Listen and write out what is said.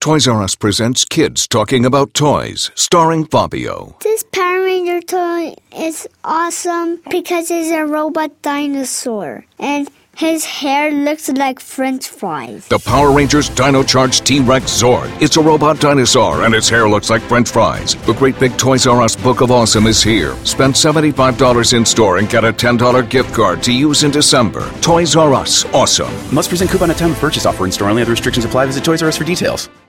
Toys R Us presents Kids Talking About Toys, starring Fabio. This Power Ranger toy is awesome because it's a robot dinosaur, and his hair looks like French fries. The Power Rangers Dino Charge T-Rex Zord. It's a robot dinosaur, and its hair looks like French fries. The Great Big Toys R Us Book of Awesome is here. Spend $75 in store and get a $10 gift card to use in December. Toys R Us, awesome. Must present coupon at time of purchase. Offer in store only. Other restrictions apply. Visit Toys R Us for details.